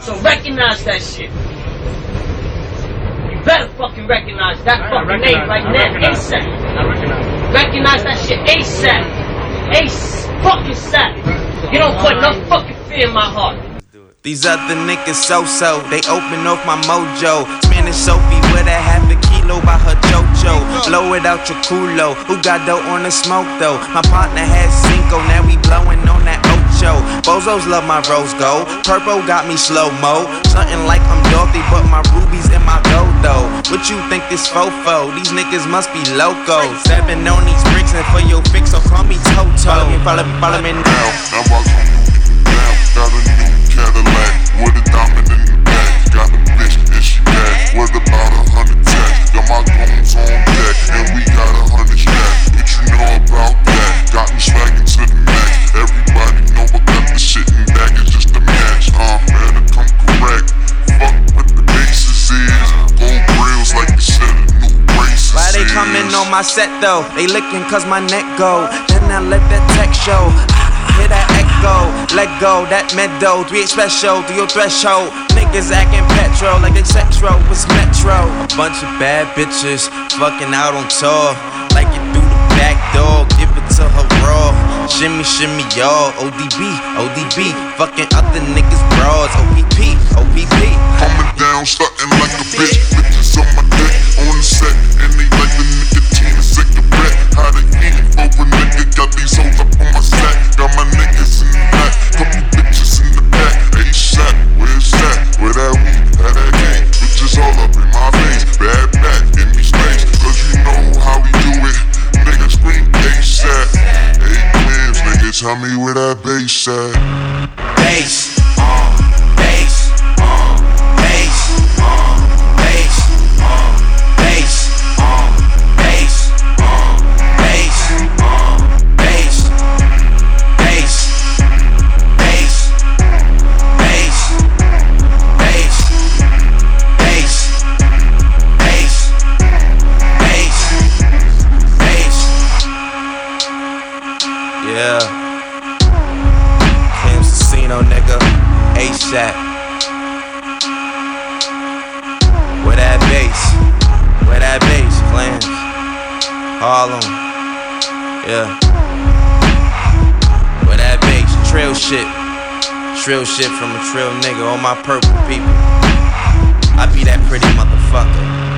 So recognize that shit. You better fucking recognize that fucking name right now, ASAP. Recognize that shit ASAP. Fucking SAP. You don't put enough fucking fear in my heart. These other niggas so-so, they open off my mojo. Spanish Sophie with a half a kilo by her chocho. Blow it out your culo, who got dough on the smoke though? My partner has Cinco, now we blowing on that Ocho. Bozos love my rose gold, Purple got me slow-mo. Something like I'm Dorothy, but my rubies in my gold though. What you think this fofo? These niggas must be loco. Stepping on these bricks and for your fix, so call me Toto. Follow me now. Now I come down, got a new Cadillac with a diamond in the back. Got a bitch and she bad with about 100 tats. Got my goons on deck and we got 100 stacks. What you know about that? Got me swagging to the max. Everybody know I got the shit in back, it's just a match. Man, to come correct. Fuck what the bases is. Gold grills like you said, a new braces. Why they coming on my set though? They licking cause my neck go. Then I let that tech show. Hear that echo, let go, that meadow, 3 special to your threshold. Niggas acting petro like they sexro, was metro. A bunch of bad bitches fucking out on tour. Like it through the back door, give it to her raw. Shimmy, shimmy, y'all, ODB, fucking other niggas bras, OPP. Coming down, starting like a bitch. Bitches on my dick, on the set, and they like the nicotine and cigarette. How they eating for a nigga? Got these hoes up on my sack. Got my niggas in the back, couple bitches in the back. ASAP, where's that? Where that weed, how that gang? Bitches all up in my face, bad back, give me space. Cause you know how we do it, niggas scream ASAP. Hey clams, niggas, tell me where that bass at. Bass. Yeah, Cam's Casino, nigga, ASAP. Where that bass, Clams, Harlem, yeah. Where that bass, trill shit from a trill nigga, all my purple people. I be that pretty motherfucker.